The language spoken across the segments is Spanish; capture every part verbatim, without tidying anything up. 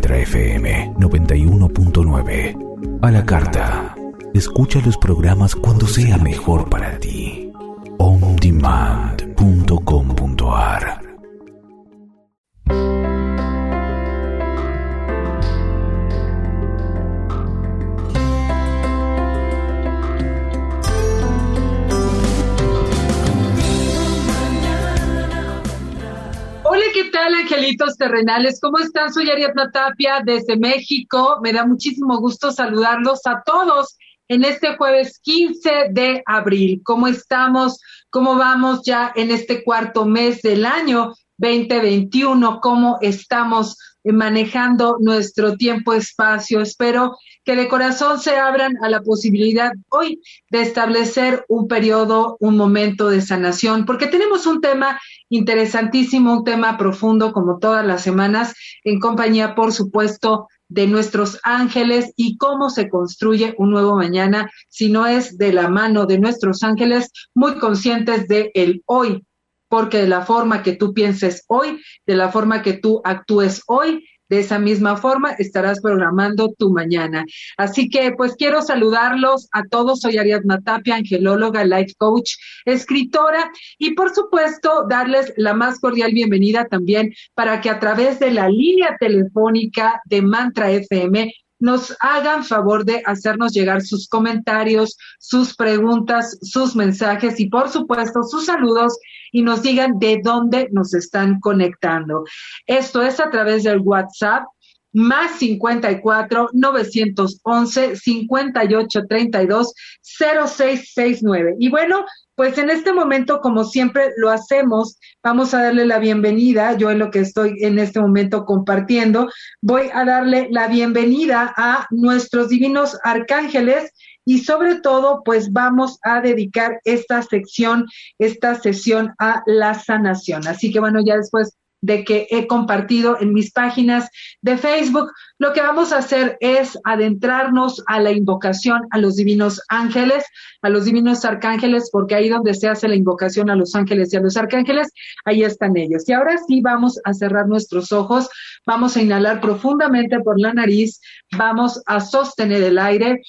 Mantra F M noventa y uno punto nueve. A la carta. Escucha los programas cuando sea mejor para ti. on demand punto com punto a r. Hola, ¿qué tal, angelitos terrenales? ¿Cómo están? Soy Ariadna Tapia desde México. Me da muchísimo gusto saludarlos a todos en este jueves quince de abril. ¿Cómo estamos? ¿Cómo vamos ya en este cuarto mes del año veinte veintiuno? ¿Cómo estamos manejando nuestro tiempo-espacio? Espero que de corazón se abran a la posibilidad hoy de establecer un periodo, un momento de sanación, porque tenemos un tema interesantísimo, un tema profundo como todas las semanas, en compañía, por supuesto, de nuestros ángeles y cómo se construye un nuevo mañana si no es de la mano de nuestros ángeles, muy conscientes de el hoy, porque de la forma que tú pienses hoy, de la forma que tú actúes hoy, de esa misma forma estarás programando tu mañana. Así que pues quiero saludarlos a todos. Soy Ariadna Tapia, angelóloga, life coach, escritora y por supuesto darles la más cordial bienvenida también para que a través de la línea telefónica de Mantra F M nos hagan favor de hacernos llegar sus comentarios, sus preguntas, sus mensajes y por supuesto sus saludos y nos digan de dónde nos están conectando. Esto es a través del WhatsApp más cincuenta y cuatro, novecientos once, cincuenta y ocho, treinta y dos, cero seis sesenta y nueve. Y bueno, pues en este momento, como siempre lo hacemos, vamos a darle la bienvenida. Yo en lo que estoy en este momento compartiendo, voy a darle la bienvenida a nuestros divinos arcángeles y sobre todo, pues vamos a dedicar esta sección, esta sesión a la sanación. Así que bueno, ya después de que he compartido en mis páginas de Facebook, lo que vamos a hacer es adentrarnos a la invocación a los divinos ángeles, a los divinos arcángeles, porque ahí donde se hace la invocación a los ángeles y a los arcángeles, ahí están ellos. Y ahora sí vamos a cerrar nuestros ojos, vamos a inhalar profundamente por la nariz, vamos a sostener el aire,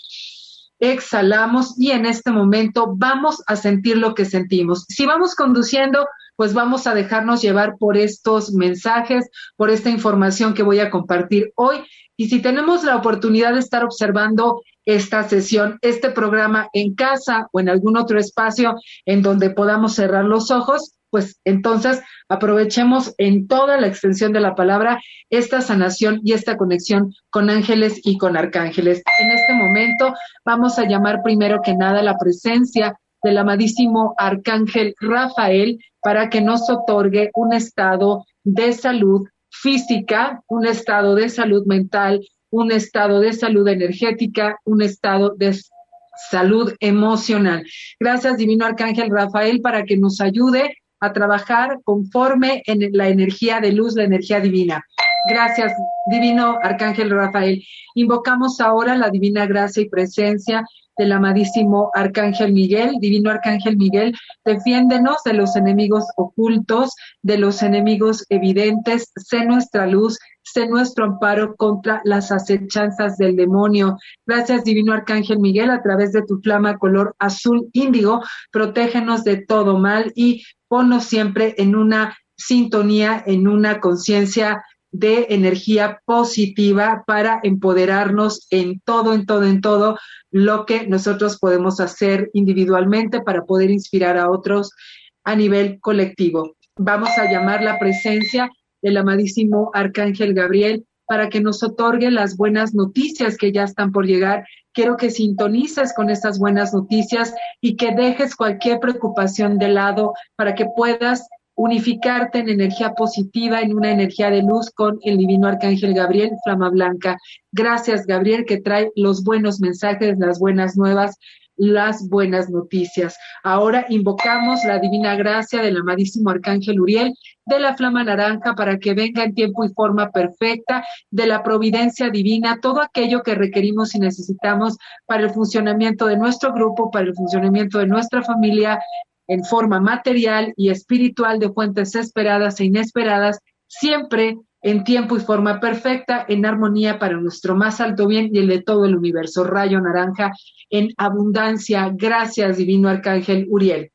exhalamos y en este momento vamos a sentir lo que sentimos. Si vamos conduciendo, pues vamos a dejarnos llevar por estos mensajes, por esta información que voy a compartir hoy. Y si tenemos la oportunidad de estar observando esta sesión, este programa en casa o en algún otro espacio en donde podamos cerrar los ojos, pues entonces aprovechemos en toda la extensión de la palabra esta sanación y esta conexión con ángeles y con arcángeles. En este momento vamos a llamar primero que nada la presencia del amadísimo arcángel Rafael para que nos otorgue un estado de salud física, un estado de salud mental, un estado de salud energética, un estado de salud emocional. Gracias, divino arcángel Rafael, para que nos ayude a trabajar conforme en la energía de luz, la energía divina. Gracias, divino arcángel Rafael. Invocamos ahora la divina gracia y presencia del amadísimo arcángel Miguel. Divino arcángel Miguel, defiéndenos de los enemigos ocultos, de los enemigos evidentes. Sé nuestra luz, sé nuestro amparo contra las acechanzas del demonio. Gracias, divino arcángel Miguel, a través de tu flama color azul índigo, protégenos de todo mal y ponnos siempre en una sintonía, en una conciencia de energía positiva para empoderarnos en todo, en todo, en todo lo que nosotros podemos hacer individualmente para poder inspirar a otros a nivel colectivo. Vamos a llamar la presencia del amadísimo arcángel Gabriel para que nos otorgue las buenas noticias que ya están por llegar. Quiero que sintonices con estas buenas noticias y que dejes cualquier preocupación de lado para que puedas unificarte en energía positiva, en una energía de luz con el divino arcángel Gabriel, flama blanca. Gracias, Gabriel, que trae los buenos mensajes, las buenas nuevas, las buenas noticias. Ahora invocamos la divina gracia del amadísimo arcángel Uriel, de la flama naranja, para que venga en tiempo y forma perfecta, de la providencia divina, todo aquello que requerimos y necesitamos para el funcionamiento de nuestro grupo, para el funcionamiento de nuestra familia, en forma material y espiritual, de fuentes esperadas e inesperadas, siempre en tiempo y forma perfecta, en armonía para nuestro más alto bien y el de todo el universo. Rayo naranja en abundancia. Gracias, divino arcángel Uriel.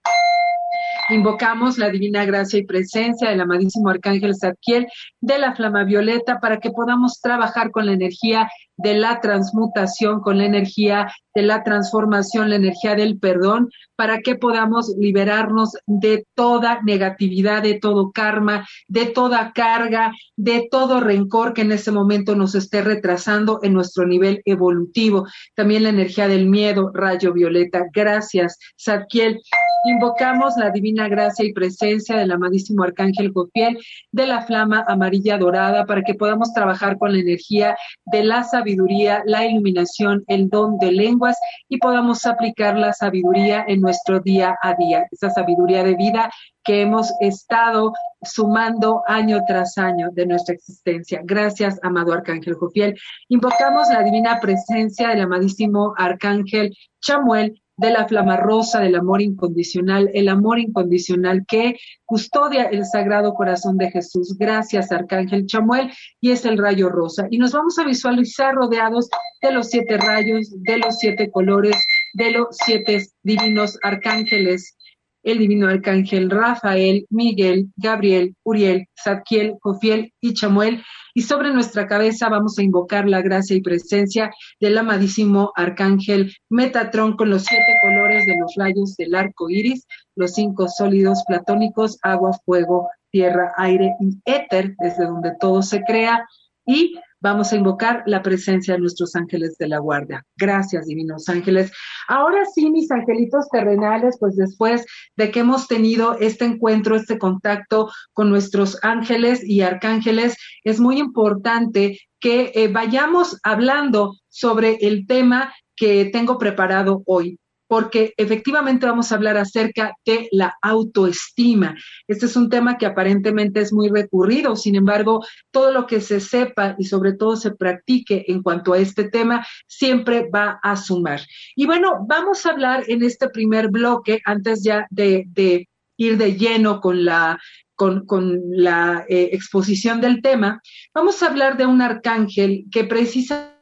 Invocamos la divina gracia y presencia del amadísimo arcángel Zadkiel de la flama violeta para que podamos trabajar con la energía de la transmutación, con la energía de la transformación, la energía del perdón, para que podamos liberarnos de toda negatividad, de todo karma, de toda carga, de todo rencor que en ese momento nos esté retrasando en nuestro nivel evolutivo. También la energía del miedo, rayo violeta. Gracias, Zadkiel. Invocamos la divina gracia y presencia del amadísimo arcángel Jofiel de la flama amarilla dorada para que podamos trabajar con la energía de la sabiduría, la iluminación, el don de lenguas y podamos aplicar la sabiduría en nuestro día a día, esa sabiduría de vida que hemos estado sumando año tras año de nuestra existencia. Gracias, amado arcángel Jofiel. Invocamos la divina presencia del amadísimo arcángel Chamuel de la flama rosa del amor incondicional, el amor incondicional que custodia el Sagrado Corazón de Jesús. Gracias, arcángel Chamuel, y es el rayo rosa. Y nos vamos a visualizar rodeados de los siete rayos, de los siete colores, de los siete divinos arcángeles, el divino arcángel Rafael, Miguel, Gabriel, Uriel, Zadkiel, Jofiel y Chamuel. Y sobre nuestra cabeza vamos a invocar la gracia y presencia del amadísimo arcángel Metatrón con los siete colores de los rayos del arco iris, los cinco sólidos platónicos, agua, fuego, tierra, aire y éter, desde donde todo se crea. Y vamos a invocar la presencia de nuestros ángeles de la guardia. Gracias, divinos ángeles. Ahora sí, mis angelitos terrenales, pues después de que hemos tenido este encuentro, este contacto con nuestros ángeles y arcángeles, es muy importante que eh, vayamos hablando sobre el tema que tengo preparado hoy, porque efectivamente vamos a hablar acerca de la autoestima. Este es un tema que aparentemente es muy recurrido, sin embargo, todo lo que se sepa y sobre todo se practique en cuanto a este tema siempre va a sumar. Y bueno, vamos a hablar en este primer bloque, antes ya de, de ir de lleno con la, con, con la eh, exposición del tema, vamos a hablar de un arcángel que precisamente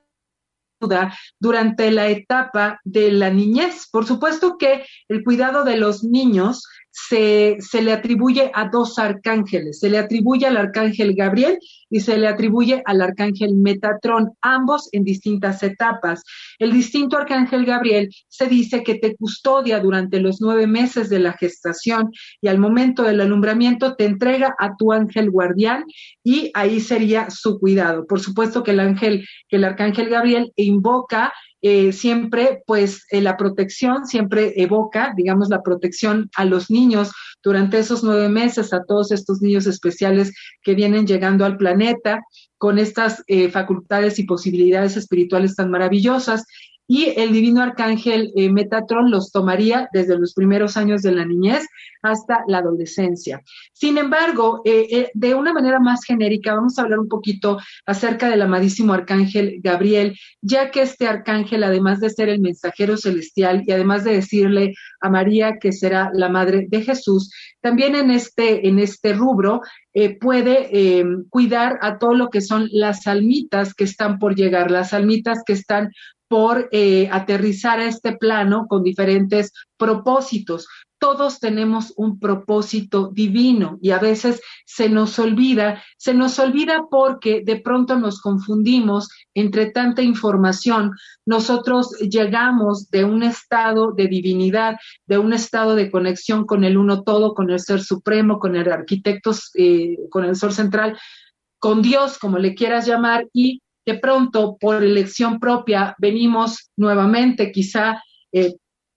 durante la etapa de la niñez. Por supuesto que el cuidado de los niños se, se le atribuye a dos arcángeles, se le atribuye al arcángel Gabriel y se le atribuye al arcángel Metatrón, ambos en distintas etapas. El distinto arcángel Gabriel se dice que te custodia durante los nueve meses de la gestación y al momento del alumbramiento te entrega a tu ángel guardián y ahí sería su cuidado. Por supuesto que el ángel, que el arcángel Gabriel invoca Eh, siempre, pues, eh, la protección, siempre evoca, digamos, la protección a los niños durante esos nueve meses, a todos estos niños especiales que vienen llegando al planeta con estas eh, facultades y posibilidades espirituales tan maravillosas. Y el divino arcángel eh, Metatrón los tomaría desde los primeros años de la niñez hasta la adolescencia. Sin embargo, eh, eh, de una manera más genérica, vamos a hablar un poquito acerca del amadísimo arcángel Gabriel, ya que este arcángel, además de ser el mensajero celestial y además de decirle a María que será la madre de Jesús, también en este, en este rubro eh, puede eh, cuidar a todo lo que son las almitas que están por llegar, las almitas que están por eh, aterrizar a este plano con diferentes propósitos. Todos tenemos un propósito divino y a veces se nos olvida, se nos olvida porque de pronto nos confundimos entre tanta información. Nosotros llegamos de un estado de divinidad, de un estado de conexión con el uno todo, con el Ser Supremo, con el arquitecto, eh, con el Sol Central, con Dios, como le quieras llamar, y de pronto, por elección propia, venimos nuevamente, quizá, eh,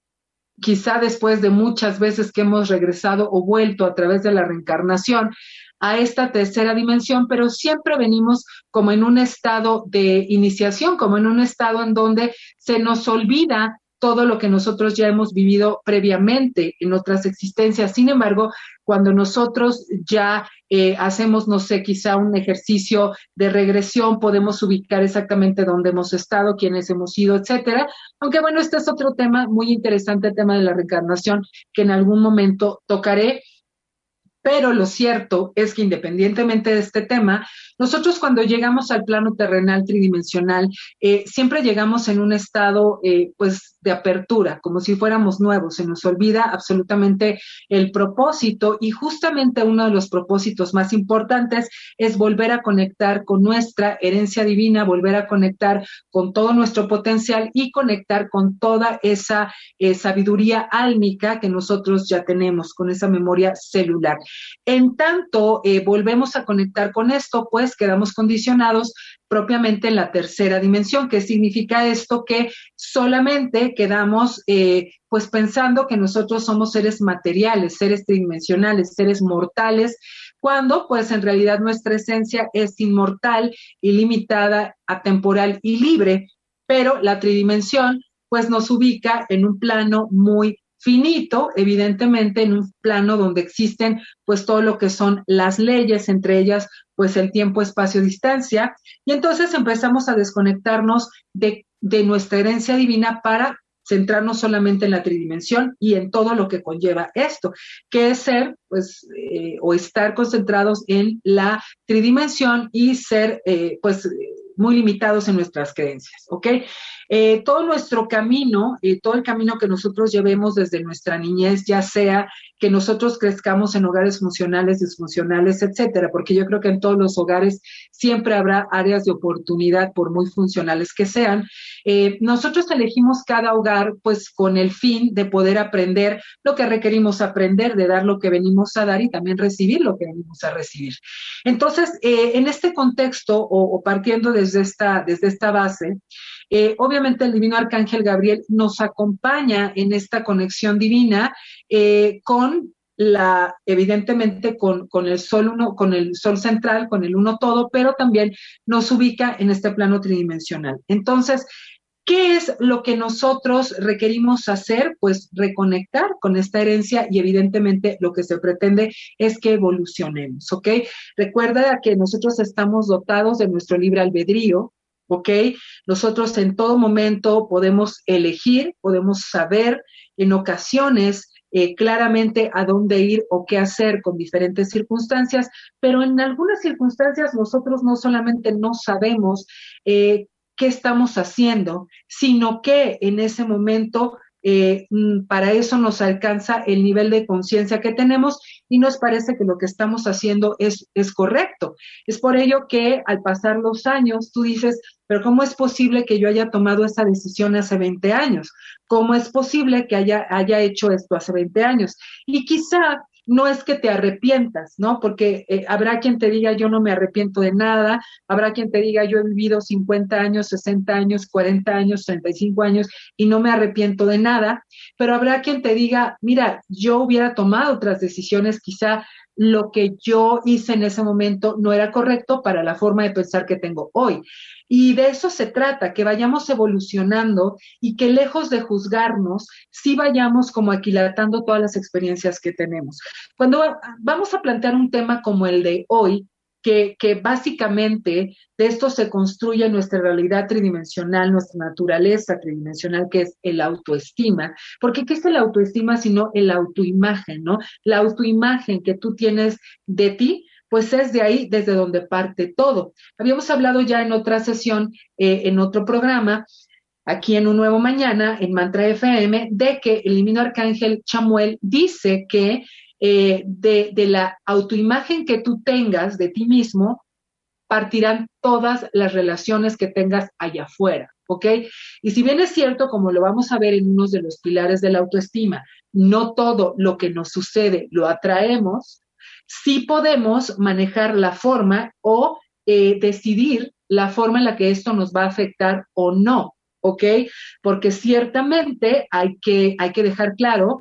quizá después de muchas veces que hemos regresado o vuelto a través de la reencarnación a esta tercera dimensión, pero siempre venimos como en un estado de iniciación, como en un estado en donde se nos olvida todo lo que nosotros ya hemos vivido previamente en otras existencias. Sin embargo, cuando nosotros ya eh, hacemos, no sé, quizá un ejercicio de regresión, podemos ubicar exactamente dónde hemos estado, quiénes hemos sido, etcétera. Aunque bueno, este es otro tema muy interesante, el tema de la reencarnación, que en algún momento tocaré. Pero lo cierto es que independientemente de este tema, nosotros cuando llegamos al plano terrenal tridimensional, eh, siempre llegamos en un estado eh, pues de apertura, como si fuéramos nuevos. Se nos olvida absolutamente el propósito y justamente uno de los propósitos más importantes es volver a conectar con nuestra herencia divina, volver a conectar con todo nuestro potencial y conectar con toda esa eh, sabiduría álmica que nosotros ya tenemos, con esa memoria celular. En tanto eh, volvemos a conectar con esto, pues quedamos condicionados propiamente en la tercera dimensión. ¿Qué significa esto? Que solamente quedamos eh, pues pensando que nosotros somos seres materiales, seres tridimensionales, seres mortales, cuando pues en realidad nuestra esencia es inmortal, ilimitada, atemporal y libre, pero la tridimensión pues nos ubica en un plano muy finito, evidentemente en un plano donde existen pues todo lo que son las leyes, entre ellas pues el tiempo, espacio, distancia, y entonces empezamos a desconectarnos de, de nuestra herencia divina para centrarnos solamente en la tridimensión y en todo lo que conlleva esto, que es ser pues eh, o estar concentrados en la tridimensión y ser eh, pues muy limitados en nuestras creencias, ¿ok? Eh, todo nuestro camino, eh, todo el camino que nosotros llevemos desde nuestra niñez, ya sea que nosotros crezcamos en hogares funcionales, disfuncionales, etcétera, porque yo creo que en todos los hogares siempre habrá áreas de oportunidad, por muy funcionales que sean. Eh, nosotros elegimos cada hogar, pues, con el fin de poder aprender lo que requerimos aprender, de dar lo que venimos a dar y también recibir lo que venimos a recibir. Entonces, eh, en este contexto, o, o partiendo desde esta, desde esta base, eh, obviamente el divino arcángel Gabriel nos acompaña en esta conexión divina eh, con la, evidentemente con, con el sol uno, con el sol central, con el uno todo, pero también nos ubica en este plano tridimensional. Entonces, ¿qué es lo que nosotros requerimos hacer? Pues reconectar con esta herencia y evidentemente lo que se pretende es que evolucionemos, ¿ok? Recuerda que nosotros estamos dotados de nuestro libre albedrío, ¿ok? Nosotros en todo momento podemos elegir, podemos saber en ocasiones eh, claramente a dónde ir o qué hacer con diferentes circunstancias, pero en algunas circunstancias nosotros no solamente no sabemos eh, qué estamos haciendo, sino que en ese momento eh, para eso nos alcanza el nivel de conciencia que tenemos y nos parece que lo que estamos haciendo es, es correcto. Es por ello que al pasar los años tú dices, pero ¿cómo es posible que yo haya tomado esa decisión hace veinte años? ¿Cómo es posible que haya, haya hecho esto hace veinte años? Y quizá no es que te arrepientas, ¿no? Porque eh, habrá quien te diga yo no me arrepiento de nada, habrá quien te diga yo he vivido cincuenta años, sesenta años, cuarenta años, treinta y cinco años y no me arrepiento de nada, pero habrá quien te diga, mira, yo hubiera tomado otras decisiones, quizá lo que yo hice en ese momento no era correcto para la forma de pensar que tengo hoy. Y de eso se trata, que vayamos evolucionando y que lejos de juzgarnos, sí vayamos como aquilatando todas las experiencias que tenemos. Cuando vamos a plantear un tema como el de hoy, que, que básicamente de esto se construye nuestra realidad tridimensional, nuestra naturaleza tridimensional, que es el autoestima. Porque ¿qué es el autoestima sino el autoimagen, ¿no? La autoimagen que tú tienes de ti, pues es de ahí desde donde parte todo. Habíamos hablado ya en otra sesión, eh, en otro programa, aquí en Un Nuevo Mañana, en Mantra F M, de que el divino arcángel Chamuel dice que eh, de, de la autoimagen que tú tengas de ti mismo, partirán todas las relaciones que tengas allá afuera, ¿ok? Y si bien es cierto, como lo vamos a ver en uno de los pilares de la autoestima, no todo lo que nos sucede lo atraemos, sí podemos manejar la forma o eh, decidir la forma en la que esto nos va a afectar o no, ¿ok? Porque ciertamente hay que, hay que dejar claro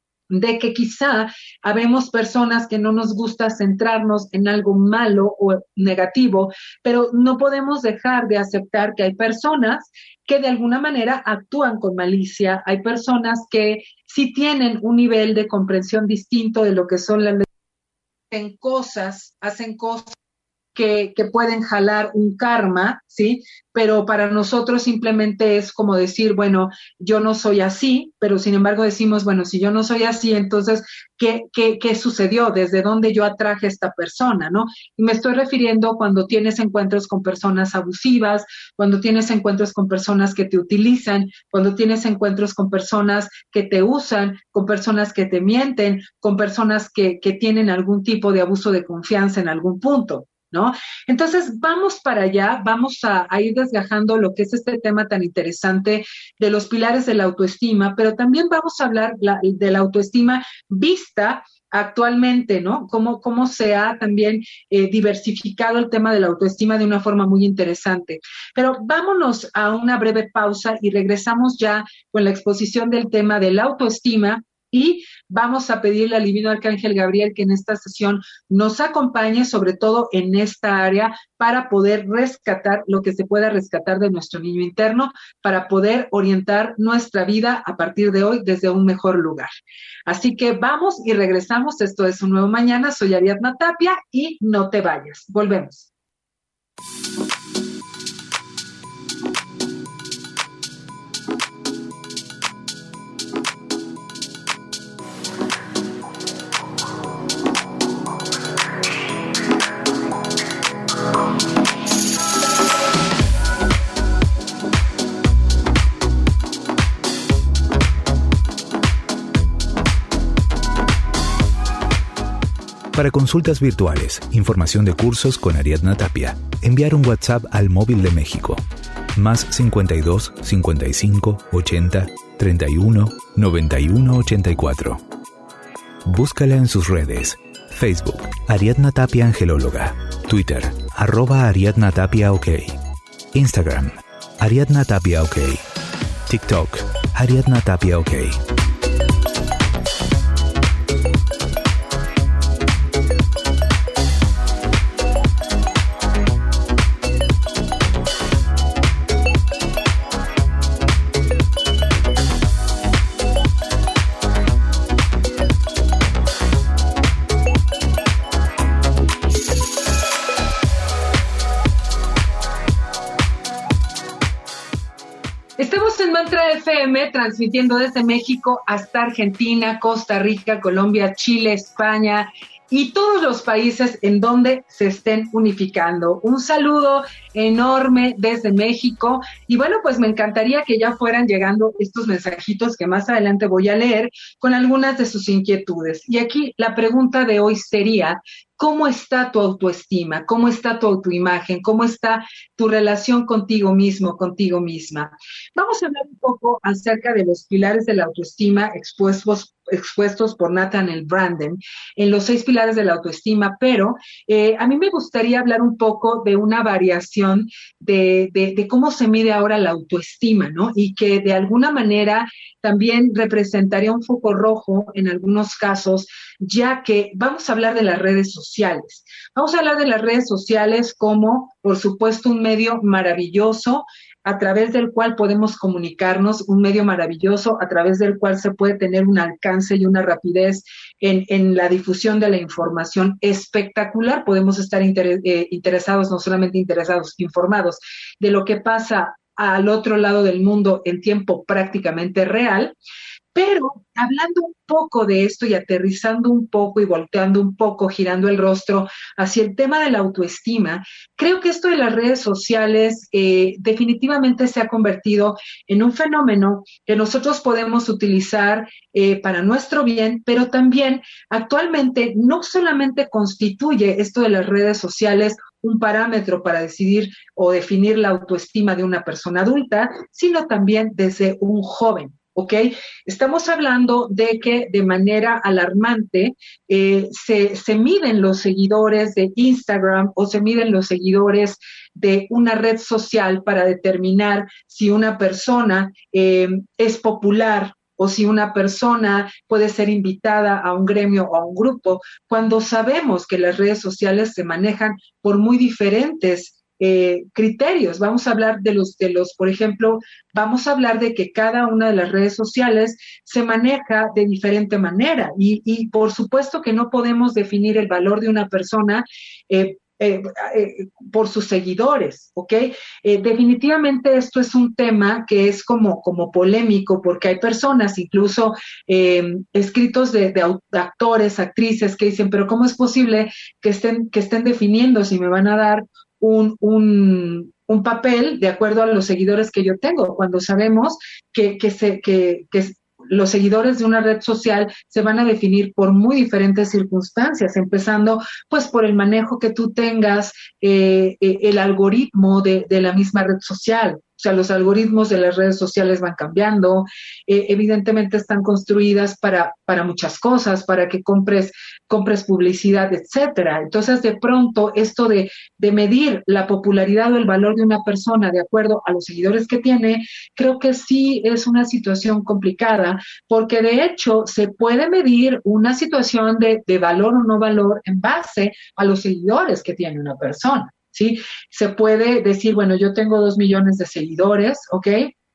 de que quizá habemos personas que no nos gusta centrarnos en algo malo o negativo, pero no podemos dejar de aceptar que hay personas que de alguna manera actúan con malicia, hay personas que sí tienen un nivel de comprensión distinto de lo que son las leyes, hacen cosas, hacen cosas que, que pueden jalar un karma, ¿sí? Pero para nosotros simplemente es como decir, bueno, yo no soy así, pero sin embargo decimos, bueno, si yo no soy así, entonces, ¿qué, qué, qué sucedió? ¿Desde dónde yo atraje a esta persona, no? Y me estoy refiriendo cuando tienes encuentros con personas abusivas, cuando tienes encuentros con personas que te utilizan, cuando tienes encuentros con personas que te usan, con personas que te mienten, con personas que, que tienen algún tipo de abuso de confianza en algún punto, ¿no? Entonces, vamos para allá, vamos a, a ir desgajando lo que es este tema tan interesante de los pilares de la autoestima, pero también vamos a hablar la, de la autoestima vista actualmente, ¿no? Cómo, cómo se ha también eh, diversificado el tema de la autoestima de una forma muy interesante. Pero vámonos a una breve pausa y regresamos ya con la exposición del tema de la autoestima. Y vamos a pedirle al divino arcángel Gabriel que en esta sesión nos acompañe, sobre todo en esta área, para poder rescatar lo que se pueda rescatar de nuestro niño interno, para poder orientar nuestra vida a partir de hoy desde un mejor lugar. Así que vamos y regresamos. Esto es Un Nuevo Mañana. Soy Ariadna Tapia y no te vayas. Volvemos. Para consultas virtuales, información de cursos con Ariadna Tapia, enviar un WhatsApp al móvil de México, más cincuenta y dos, cincuenta y cinco, ochenta, treinta y uno, noventa y uno, ochenta y cuatro. Búscala en sus redes, Facebook, Ariadna Tapia Angelóloga, Twitter, arroba Ariadna Tapia OK, Instagram, Ariadna Tapia OK, TikTok, Ariadna Tapia OK. F M, transmitiendo desde México hasta Argentina, Costa Rica, Colombia, Chile, España y todos los países en donde se estén unificando. Un saludo enorme desde México y bueno, pues me encantaría que ya fueran llegando estos mensajitos que más adelante voy a leer con algunas de sus inquietudes. Y aquí la pregunta de hoy sería: ¿cómo está tu autoestima? ¿Cómo está tu autoimagen? ¿Cómo está tu relación contigo mismo, contigo misma? Vamos a hablar un poco acerca de los pilares de la autoestima expuestos, expuestos por Nathaniel Branden en los seis pilares de la autoestima, pero eh, a mí me gustaría hablar un poco de una variación de, de, de cómo se mide ahora la autoestima, ¿no? Y que de alguna manera también representaría un foco rojo en algunos casos, ya que vamos a hablar de las redes sociales. Vamos a hablar de las redes sociales como, por supuesto, un medio maravilloso a través del cual podemos comunicarnos, un medio maravilloso a través del cual se puede tener un alcance y una rapidez en, en la difusión de la información espectacular. Podemos estar inter, eh, interesados, no solamente interesados, informados de lo que pasa al otro lado del mundo en tiempo prácticamente real. Pero hablando un poco de esto y aterrizando un poco y volteando un poco, girando el rostro hacia el tema de la autoestima, creo que esto de las redes sociales eh, definitivamente se ha convertido en un fenómeno que nosotros podemos utilizar eh, para nuestro bien, pero también actualmente no solamente constituye esto de las redes sociales un parámetro para decidir o definir la autoestima de una persona adulta, sino también desde un joven. ¿Ok? Estamos hablando de que de manera alarmante eh, se, se miden los seguidores de Instagram o se miden los seguidores de una red social para determinar si una persona eh, es popular o si una persona puede ser invitada a un gremio o a un grupo, cuando sabemos que las redes sociales se manejan por muy diferentes Eh, criterios. Vamos a hablar de los, de los, por ejemplo, vamos a hablar de que cada una de las redes sociales se maneja de diferente manera y, y por supuesto que no podemos definir el valor de una persona eh, eh, eh, por sus seguidores, ¿ok? Eh, definitivamente esto es un tema que es como, como polémico, porque hay personas, incluso eh, escritos de, de actores, actrices, que dicen, pero ¿cómo es posible que estén, que estén definiendo si me van a dar un, un, un papel de acuerdo a los seguidores que yo tengo, cuando sabemos que, que, se, que, que los seguidores de una red social se van a definir por muy diferentes circunstancias, empezando pues por el manejo que tú tengas, eh, eh, el algoritmo de, de la misma red social. O sea, los algoritmos de las redes sociales van cambiando, eh, evidentemente están construidas para, para muchas cosas, para que compres, compres publicidad, etcétera. Entonces, de pronto, esto de, de medir la popularidad o el valor de una persona de acuerdo a los seguidores que tiene, creo que sí es una situación complicada, porque de hecho se puede medir una situación de, de valor o no valor en base a los seguidores que tiene una persona. ¿Sí? Se puede decir, bueno, yo tengo dos millones de seguidores, ¿ok?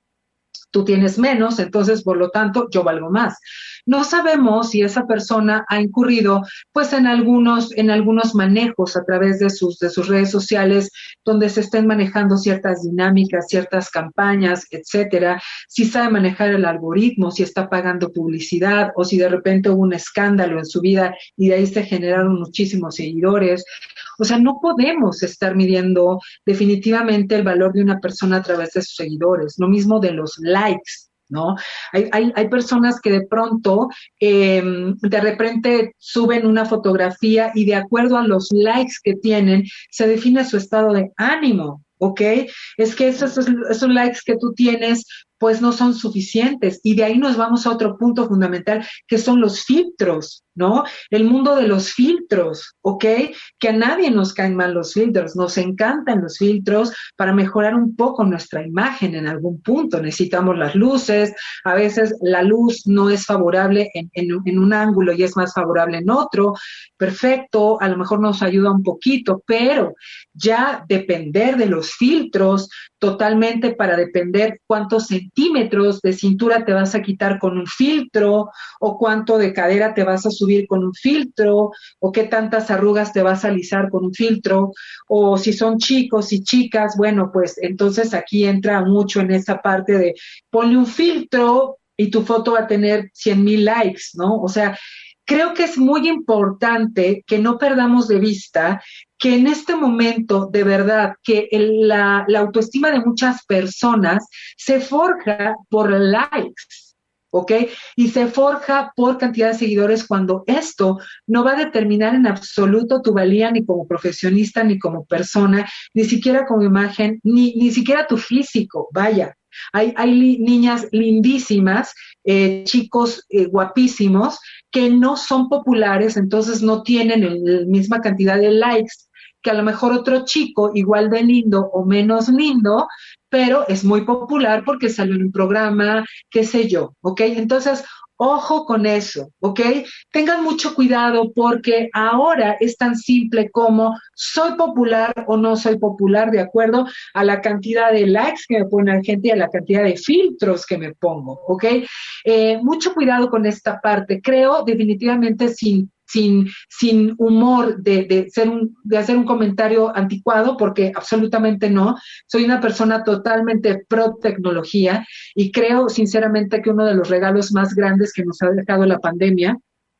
Tú tienes menos, entonces, por lo tanto, yo valgo más. No sabemos si esa persona ha incurrido, pues, en algunos, en algunos manejos a través de sus, de sus redes sociales, donde se estén manejando ciertas dinámicas, ciertas campañas, etcétera. Si sabe manejar el algoritmo, si está pagando publicidad, o si de repente hubo un escándalo en su vida y de ahí se generaron muchísimos seguidores. O sea, no podemos estar midiendo definitivamente el valor de una persona a través de sus seguidores. Lo mismo de los likes, ¿no? Hay, hay, hay personas que de pronto, eh, de repente suben una fotografía y de acuerdo a los likes que tienen, se define su estado de ánimo, ¿ok? Es que esos, esos likes que tú tienes, pues no son suficientes. Y de ahí nos vamos a otro punto fundamental, que son los filtros, ¿no? El mundo de los filtros, ¿ok? Que a nadie nos caen mal los filtros, nos encantan los filtros para mejorar un poco nuestra imagen en algún punto. Necesitamos las luces, a veces la luz no es favorable en, en, en un ángulo y es más favorable en otro. Perfecto, a lo mejor nos ayuda un poquito, pero ya depender de los filtros totalmente para depender cuántos centímetros de cintura te vas a quitar con un filtro, o cuánto de cadera te vas a subir con un filtro, o qué tantas arrugas te vas a alisar con un filtro, o si son chicos y chicas, bueno, pues entonces aquí entra mucho en esa parte de ponle un filtro y tu foto va a tener cien mil likes, ¿no? O sea, creo que es muy importante que no perdamos de vista que en este momento, de verdad, que el, la, la autoestima de muchas personas se forja por likes, ¿ok? Y se forja por cantidad de seguidores, cuando esto no va a determinar en absoluto tu valía ni como profesionista, ni como persona, ni siquiera como imagen, ni, ni siquiera tu físico, vaya. Hay, hay li, niñas lindísimas, eh, chicos eh, guapísimos, que no son populares, entonces no tienen la misma cantidad de likes que a lo mejor otro chico igual de lindo o menos lindo, pero es muy popular porque salió en un programa, qué sé yo, ¿ok? Entonces, ojo con eso, ¿ok? Tengan mucho cuidado, porque ahora es tan simple como soy popular o no soy popular de acuerdo a la cantidad de likes que me pone la gente y a la cantidad de filtros que me pongo, ¿ok? Eh, mucho cuidado con esta parte. Creo definitivamente sin sin, sin humor de, de, ser un, de hacer un comentario anticuado, porque absolutamente no. Soy una persona totalmente pro tecnología y creo sinceramente que uno de los regalos más grandes que nos ha dejado la pandemia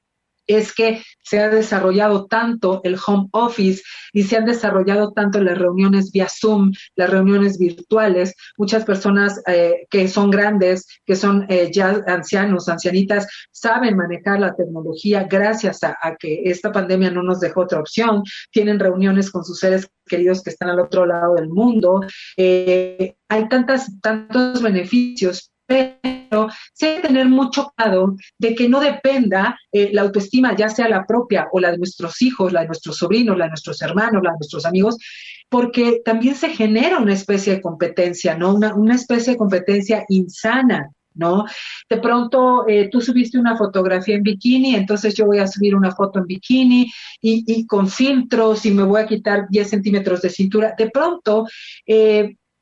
es que se ha desarrollado tanto el home office y se han desarrollado tanto las reuniones vía Zoom, las reuniones virtuales. Muchas personas eh, que son grandes, que son eh, ya ancianos, ancianitas, saben manejar la tecnología gracias a, a que esta pandemia no nos dejó otra opción. Tienen reuniones con sus seres queridos que están al otro lado del mundo. Eh, hay tantas, tantos beneficios, pero sí hay que tener mucho cuidado de que no dependa eh, la autoestima, ya sea la propia o la de nuestros hijos, la de nuestros sobrinos, la de nuestros hermanos, la de nuestros amigos, porque también se genera una especie de competencia, ¿no? Una, una especie de competencia insana, ¿no? De pronto eh, tú subiste una fotografía en bikini, entonces yo voy a subir una foto en bikini y, y con filtros y me voy a quitar diez centímetros de cintura. De pronto, eh,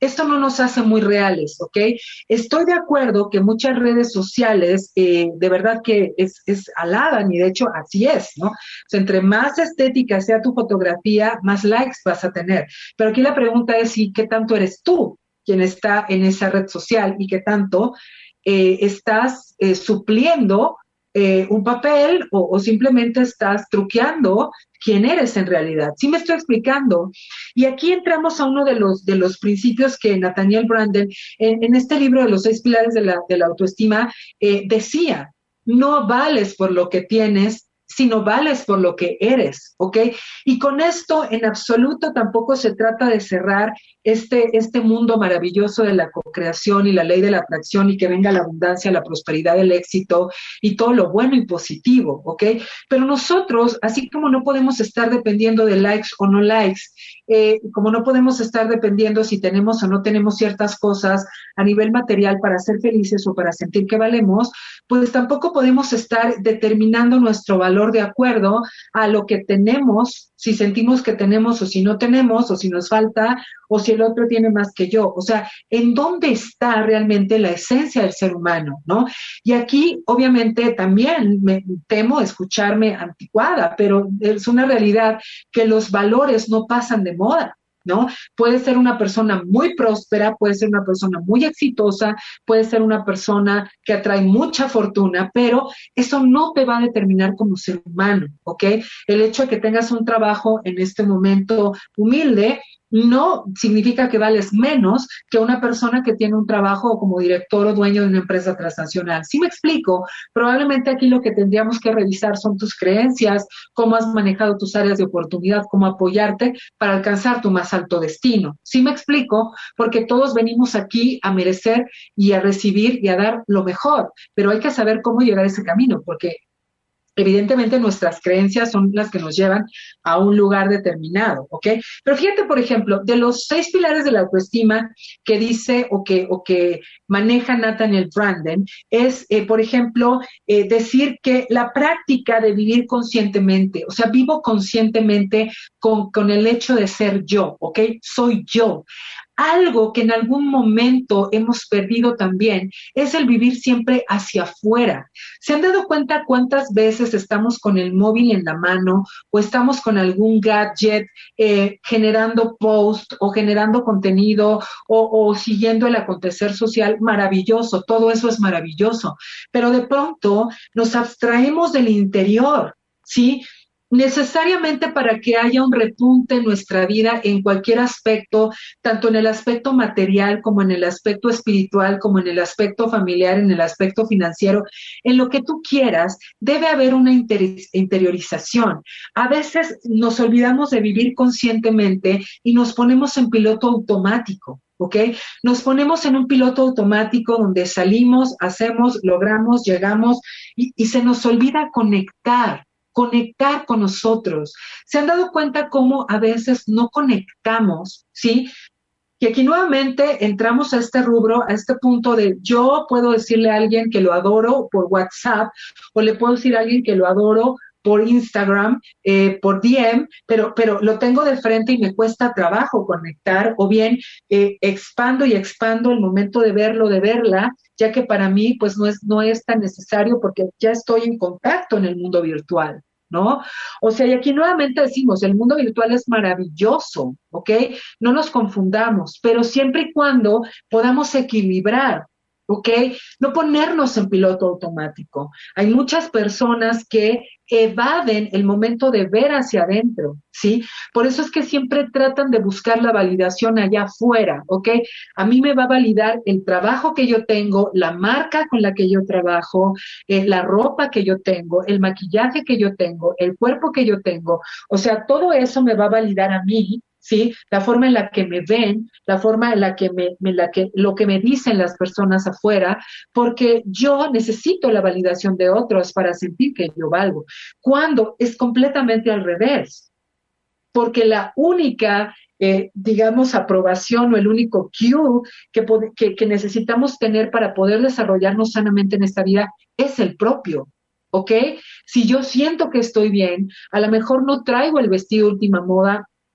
esto no nos hace muy reales, ¿ok? Estoy de acuerdo que muchas redes sociales eh, de verdad que es, es halagan y de hecho así es, ¿no? O sea, entre más estética sea tu fotografía, más likes vas a tener. Pero aquí la pregunta es, ¿y qué tanto eres tú quien está en esa red social y qué tanto eh, estás eh, supliendo eh, un papel o, o simplemente estás truqueando quién eres en realidad? ¿Sí me estoy explicando? Y aquí entramos a uno de los, de los principios que Nathaniel Branden, en, en este libro de los seis pilares de la, de la autoestima, eh, decía, no vales por lo que tienes, sino vales por lo que eres, ¿ok? Y con esto en absoluto tampoco se trata de cerrar este, este mundo maravilloso de la co-creación y la ley de la atracción y que venga la abundancia, la prosperidad, el éxito y todo lo bueno y positivo, ¿ok? Pero nosotros, así como no podemos estar dependiendo de likes o no likes, eh, como no podemos estar dependiendo si tenemos o no tenemos ciertas cosas a nivel material para ser felices o para sentir que valemos, pues tampoco podemos estar determinando nuestro valor de acuerdo a lo que tenemos, si sentimos que tenemos o si no tenemos, o si nos falta, o si el otro tiene más que yo. O sea, ¿en dónde está realmente la esencia del ser humano, no? Y aquí, obviamente, también me temo escucharme anticuada, pero es una realidad que los valores no pasan de moda, ¿no? Puede ser una persona muy próspera, puede ser una persona muy exitosa, puede ser una persona que atrae mucha fortuna, pero eso no te va a determinar como ser humano, ¿ok? El hecho de que tengas un trabajo en este momento humilde no significa que vales menos que una persona que tiene un trabajo como director o dueño de una empresa transnacional. ¿Sí me explico? Probablemente aquí lo que tendríamos que revisar son tus creencias, cómo has manejado tus áreas de oportunidad, cómo apoyarte para alcanzar tu más alto destino. ¿Sí me explico? Porque todos venimos aquí a merecer y a recibir y a dar lo mejor, pero hay que saber cómo llegar a ese camino, porque evidentemente nuestras creencias son las que nos llevan a un lugar determinado, ¿ok? Pero fíjate, por ejemplo, de los seis pilares de la autoestima que dice o que, o que maneja Nathaniel Branden, es, eh, por ejemplo, eh, decir que la práctica de vivir conscientemente, o sea, vivo conscientemente con, con el hecho de ser yo, ¿ok? Soy yo. Algo que en algún momento hemos perdido también es el vivir siempre hacia afuera. ¿Se han dado cuenta cuántas veces estamos con el móvil en la mano o estamos con algún gadget eh, generando post o generando contenido o, o siguiendo el acontecer social? Maravilloso, todo eso es maravilloso. Pero de pronto nos abstraemos del interior, ¿sí? Necesariamente para que haya un repunte en nuestra vida en cualquier aspecto, tanto en el aspecto material como en el aspecto espiritual, como en el aspecto familiar, en el aspecto financiero, en lo que tú quieras, debe haber una inter- interiorización. A veces nos olvidamos de vivir conscientemente y nos ponemos en piloto automático. ¿Ok? Nos ponemos en un piloto automático donde salimos, hacemos, logramos, llegamos y, y se nos olvida conectar. Conectar con nosotros. ¿Se han dado cuenta cómo a veces no conectamos, sí? Y aquí nuevamente entramos a este rubro, a este punto de yo puedo decirle a alguien que lo adoro por WhatsApp o le puedo decir a alguien que lo adoro por Instagram, eh, por D M, pero, pero lo tengo de frente y me cuesta trabajo conectar, o bien eh, expando y expando el momento de verlo, de verla, ya que para mí pues no es, no es tan necesario porque ya estoy en contacto en el mundo virtual, ¿no? O sea, y aquí nuevamente decimos, el mundo virtual es maravilloso, ¿ok? No nos confundamos, pero siempre y cuando podamos equilibrar, ¿ok? No ponernos en piloto automático. Hay muchas personas que evaden el momento de ver hacia adentro, ¿sí? Por eso es que siempre tratan de buscar la validación allá afuera, ¿ok? A mí me va a validar el trabajo que yo tengo, la marca con la que yo trabajo, eh, la ropa que yo tengo, el maquillaje que yo tengo, el cuerpo que yo tengo. O sea, todo eso me va a validar a mí, ¿sí? La forma en la que me ven, la forma en la que me, en la que, lo que me dicen las personas afuera, porque yo necesito la validación de otros para sentir que yo valgo. Cuando es completamente al revés, porque la única, eh, digamos, aprobación o el único cue que, que, que necesitamos tener para poder desarrollarnos sanamente en esta vida es el propio. ¿Ok? Si yo siento que estoy bien, a lo mejor no traigo el vestido última moda,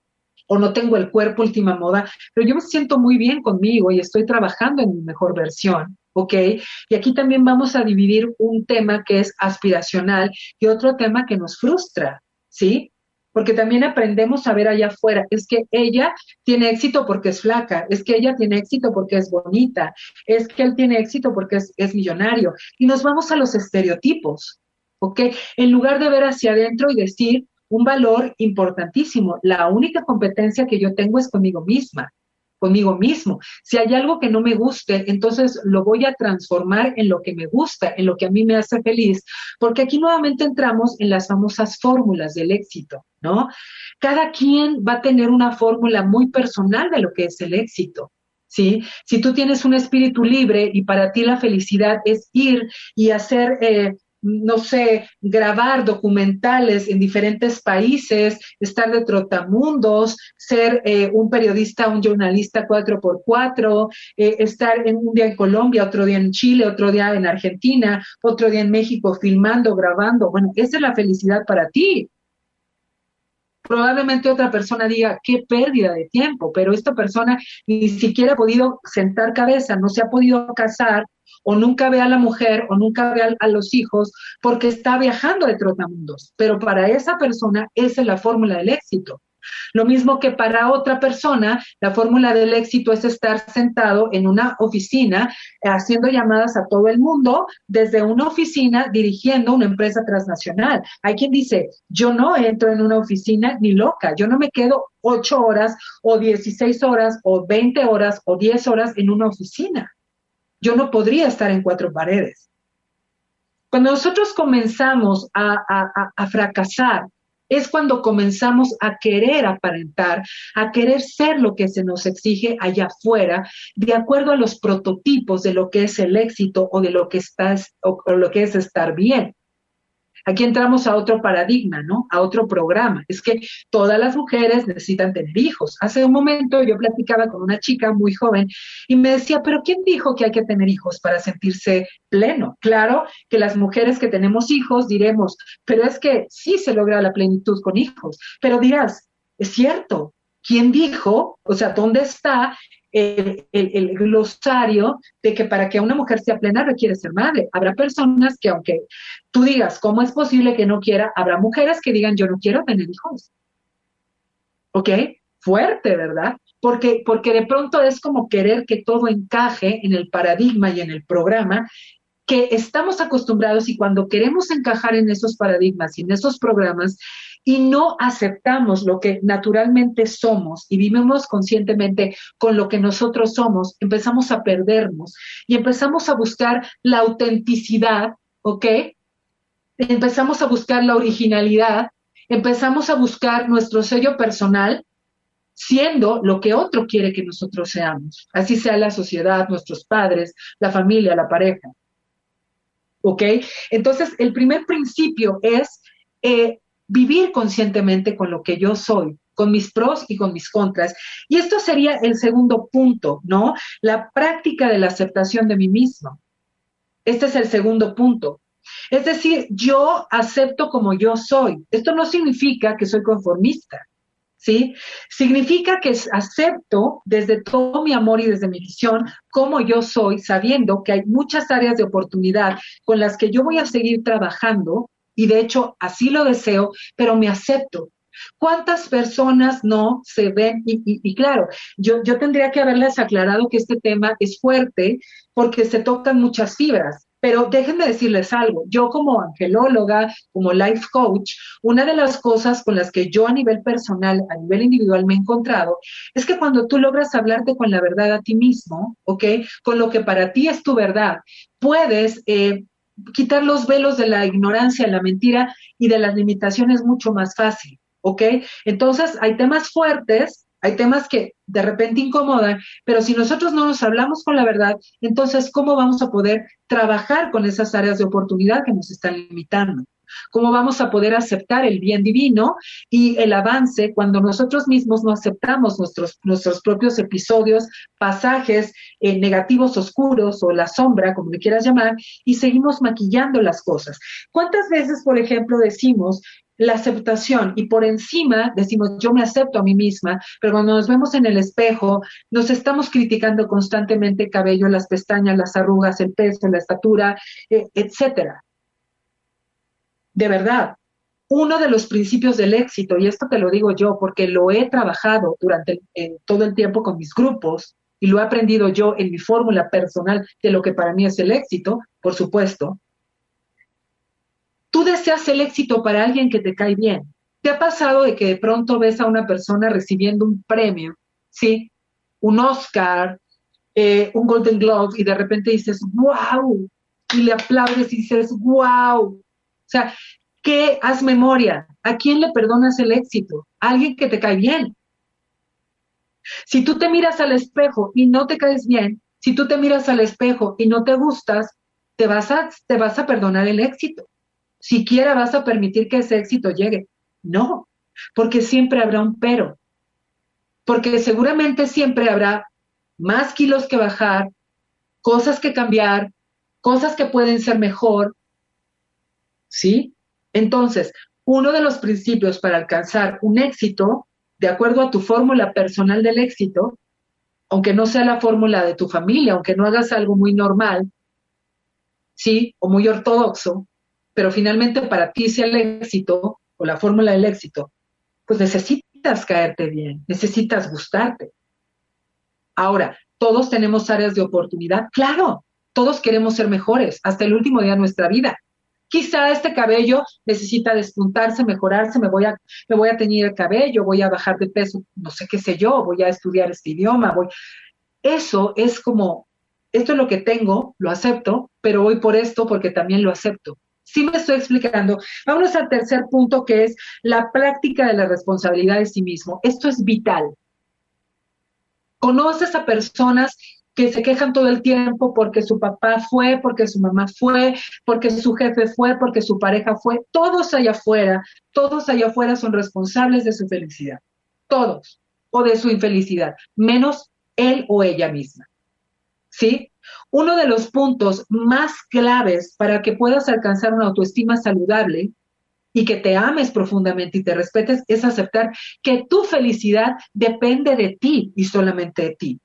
o no tengo el cuerpo última moda, pero yo me siento muy bien conmigo y estoy trabajando en mi mejor versión, ¿ok? Y aquí también vamos a dividir un tema que es aspiracional y otro tema que nos frustra, ¿sí? Porque también aprendemos a ver allá afuera, es que ella tiene éxito porque es flaca, es que ella tiene éxito porque es bonita, es que él tiene éxito porque es, es millonario, y nos vamos a los estereotipos, ¿ok? En lugar de ver hacia adentro y decir un valor importantísimo, la única competencia que yo tengo es conmigo misma, conmigo mismo. Si hay algo que no me guste, entonces lo voy a transformar en lo que me gusta, en lo que a mí me hace feliz, porque aquí nuevamente entramos en las famosas fórmulas del éxito, ¿no? Cada quien va a tener una fórmula muy personal de lo que es el éxito, ¿sí? Si tú tienes un espíritu libre y para ti la felicidad es ir y hacer... Eh, no sé, grabar documentales en diferentes países, estar de trotamundos, ser eh, un periodista, un jornalista cuatro por cuatro, eh, estar en un día en Colombia, otro día en Chile, otro día en Argentina, otro día en México, filmando, grabando. Bueno, esa es la felicidad para ti. Probablemente otra persona diga, qué pérdida de tiempo, pero esta persona ni siquiera ha podido sentar cabeza, no se ha podido casar, o nunca ve a la mujer, o nunca ve a, a los hijos, porque está viajando de trotamundos. Pero para esa persona, esa es la fórmula del éxito. Lo mismo que para otra persona, la fórmula del éxito es estar sentado en una oficina eh, haciendo llamadas a todo el mundo desde una oficina dirigiendo una empresa transnacional. Hay quien dice, yo no entro en una oficina ni loca, yo no me quedo ocho horas o dieciséis horas o veinte horas o diez horas en una oficina. Yo no podría estar en cuatro paredes. Cuando nosotros comenzamos a, a, a fracasar, es cuando comenzamos a querer aparentar, a querer ser lo que se nos exige allá afuera, de acuerdo a los prototipos de lo que es el éxito o de lo que, está, o, o lo que es estar bien. Aquí entramos a otro paradigma, ¿no? A otro programa. Es que todas las mujeres necesitan tener hijos. Hace un momento yo platicaba con una chica muy joven y me decía, ¿pero quién dijo que hay que tener hijos para sentirse pleno? Claro que las mujeres que tenemos hijos diremos, pero es que sí se logra la plenitud con hijos. Pero dirás, es cierto, ¿quién dijo? O sea, ¿dónde está El, el, el glosario de que para que una mujer sea plena requiere ser madre? Habrá personas que aunque tú digas, ¿cómo es posible que no quiera? Habrá mujeres que digan, yo no quiero tener hijos. ¿Ok? Fuerte, ¿verdad? Porque, porque de pronto es como querer que todo encaje en el paradigma y en el programa que estamos acostumbrados, y cuando queremos encajar en esos paradigmas y en esos programas y no aceptamos lo que naturalmente somos y vivimos conscientemente con lo que nosotros somos, empezamos a perdernos y empezamos a buscar la autenticidad, ¿ok? Empezamos a buscar la originalidad, empezamos a buscar nuestro sello personal, siendo lo que otro quiere que nosotros seamos, así sea la sociedad, nuestros padres, la familia, la pareja. ¿Ok? Entonces, el primer principio es eh, vivir conscientemente con lo que yo soy, con mis pros y con mis contras. Y esto sería el segundo punto, ¿no? La práctica de la aceptación de mí mismo. Este es el segundo punto. Es decir, yo acepto como yo soy. Esto no significa que soy conformista, ¿sí? Significa que acepto desde todo mi amor y desde mi visión como yo soy, sabiendo que hay muchas áreas de oportunidad con las que yo voy a seguir trabajando, y de hecho así lo deseo, pero me acepto. ¿Cuántas personas no se ven? Y, y, y claro, yo, yo tendría que haberles aclarado que este tema es fuerte porque se tocan muchas fibras. Pero déjenme decirles algo, yo como angelóloga, como life coach, una de las cosas con las que yo a nivel personal, a nivel individual me he encontrado, es que cuando tú logras hablarte con la verdad a ti mismo, ¿ok? Con lo que para ti es tu verdad, puedes eh, quitar los velos de la ignorancia, la mentira y de las limitaciones mucho más fácil, ¿ok? Entonces hay temas fuertes, hay temas que de repente incomodan, pero si nosotros no nos hablamos con la verdad, entonces, ¿cómo vamos a poder trabajar con esas áreas de oportunidad que nos están limitando? ¿Cómo vamos a poder aceptar el bien divino y el avance cuando nosotros mismos no aceptamos nuestros, nuestros propios episodios, pasajes eh, negativos, oscuros, o la sombra, como le quieras llamar, y seguimos maquillando las cosas? ¿Cuántas veces, por ejemplo, decimos, la aceptación, y por encima decimos, yo me acepto a mí misma, pero cuando nos vemos en el espejo, nos estamos criticando constantemente el cabello, las pestañas, las arrugas, el peso, la estatura, eh, etcétera. De verdad, uno de los principios del éxito, y esto te lo digo yo porque lo he trabajado durante eh, todo el tiempo con mis grupos, y lo he aprendido yo en mi fórmula personal de lo que para mí es el éxito, por supuesto. Tú deseas el éxito para alguien que te cae bien. ¿Te ha pasado de que de pronto ves a una persona recibiendo un premio, ¿sí? Un Oscar, eh, un Golden Globe, y de repente dices, wow, y le aplaudes y dices, wow. O sea, ¿qué? Haz memoria. ¿A quién le perdonas el éxito? A alguien que te cae bien. Si tú te miras al espejo y no te caes bien, si tú te miras al espejo y no te gustas, te vas a, te vas a perdonar el éxito. Siquiera vas a permitir que ese éxito llegue. No, porque siempre habrá un pero. Porque seguramente siempre habrá más kilos que bajar, cosas que cambiar, cosas que pueden ser mejor. ¿Sí? Entonces, uno de los principios para alcanzar un éxito, de acuerdo a tu fórmula personal del éxito, aunque no sea la fórmula de tu familia, aunque no hagas algo muy normal, ¿sí? O muy ortodoxo, pero finalmente para ti sea el éxito o la fórmula del éxito, pues necesitas caerte bien, necesitas gustarte. Ahora, ¿todos tenemos áreas de oportunidad? Claro, todos queremos ser mejores hasta el último día de nuestra vida. Quizá este cabello necesita despuntarse, mejorarse, me voy a, me voy a teñir el cabello, voy a bajar de peso, no sé qué sé yo, voy a estudiar este idioma, voy... Eso es como, esto es lo que tengo, lo acepto, pero voy por esto porque también lo acepto. Sí me estoy explicando. Vámonos al tercer punto, que es la práctica de la responsabilidad de sí mismo. Esto es vital. Conoces a personas que se quejan todo el tiempo porque su papá fue, porque su mamá fue, porque su jefe fue, porque su pareja fue. Todos allá afuera, todos allá afuera son responsables de su felicidad. Todos. O de su infelicidad. Menos él o ella misma. ¿Sí? Uno de los puntos más claves para que puedas alcanzar una autoestima saludable y que te ames profundamente y te respetes es aceptar que tu felicidad depende de ti y solamente de ti.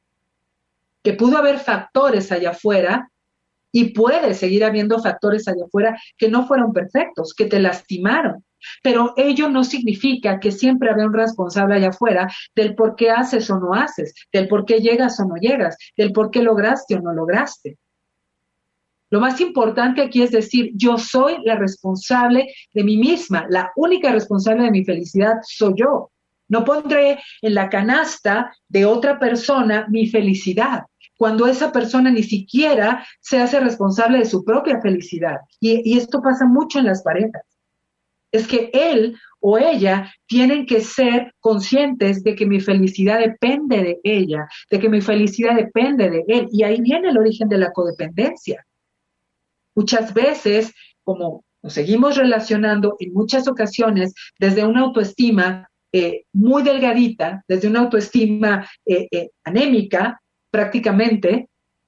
Que pudo haber factores allá afuera y puede seguir habiendo factores allá afuera que no fueron perfectos, que te lastimaron. Pero ello no significa que siempre habrá un responsable allá afuera del por qué haces o no haces, del por qué llegas o no llegas, del por qué lograste o no lograste. Lo más importante aquí es decir, yo soy la responsable de mí misma, la única responsable de mi felicidad soy yo. No pondré en la canasta de otra persona mi felicidad, cuando esa persona ni siquiera se hace responsable de su propia felicidad. Y, y esto pasa mucho en las parejas. Es que él o ella tienen que ser conscientes de que mi felicidad depende de ella, de que mi felicidad depende de él. Y ahí viene el origen de la codependencia. Muchas veces, como nos seguimos relacionando en muchas ocasiones desde una autoestima eh, muy delgadita, desde una autoestima eh, eh, anémica prácticamente,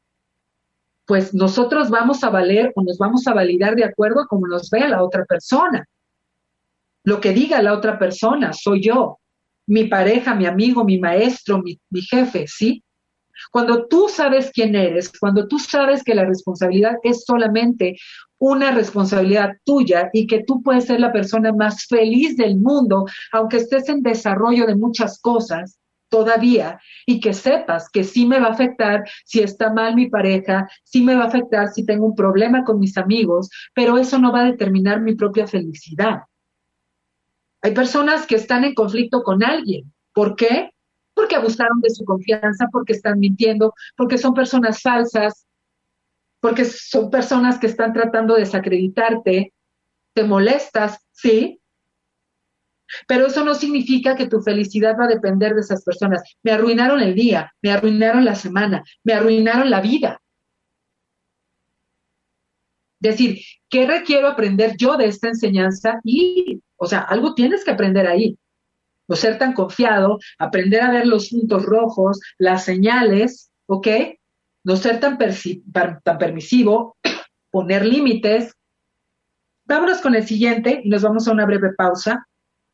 pues nosotros vamos a valer o nos vamos a validar de acuerdo a cómo nos vea la otra persona. Lo que diga la otra persona, soy yo, mi pareja, mi amigo, mi maestro, mi, mi jefe, ¿sí? Cuando tú sabes quién eres, cuando tú sabes que la responsabilidad es solamente una responsabilidad tuya y que tú puedes ser la persona más feliz del mundo, aunque estés en desarrollo de muchas cosas todavía, y que sepas que sí me va a afectar si está mal mi pareja, sí me va a afectar si tengo un problema con mis amigos, pero eso no va a determinar mi propia felicidad. Hay personas que están en conflicto con alguien. ¿Por qué? Porque abusaron de su confianza, porque están mintiendo, porque son personas falsas, porque son personas que están tratando de desacreditarte, te molestas, ¿sí? Pero eso no significa que tu felicidad va a depender de esas personas. Me arruinaron el día, me arruinaron la semana, me arruinaron la vida. Decir, ¿qué requiero aprender yo de esta enseñanza? Y, o sea, algo tienes que aprender ahí. No ser tan confiado, aprender a ver los puntos rojos, las señales, ¿ok? No ser tan, perci- tan permisivo, poner límites, Vámonos con el siguiente y nos vamos a una breve pausa.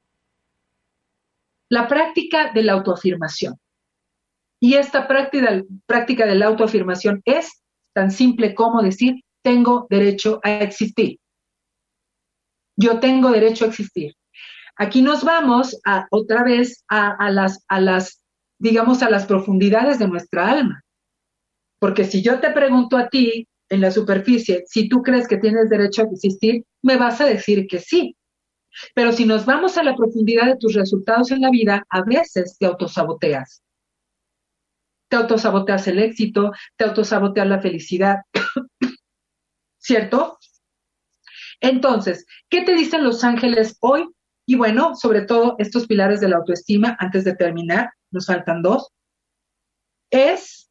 La práctica de la autoafirmación. Y esta práctica, práctica de la autoafirmación es tan simple como decir, tengo derecho a existir. Yo tengo derecho a existir. Aquí nos vamos a, otra vez a, a, las, a las, digamos, a las profundidades de nuestra alma. Porque si yo te pregunto a ti, en la superficie, si tú crees que tienes derecho a existir, me vas a decir que sí. Pero si nos vamos a la profundidad de tus resultados en la vida, a veces te autosaboteas. Te autosaboteas el éxito, te autosaboteas la felicidad. ¿Cierto? Entonces, ¿qué te dicen los ángeles hoy? Y bueno, sobre todo estos pilares de la autoestima, antes de terminar, nos faltan dos, es,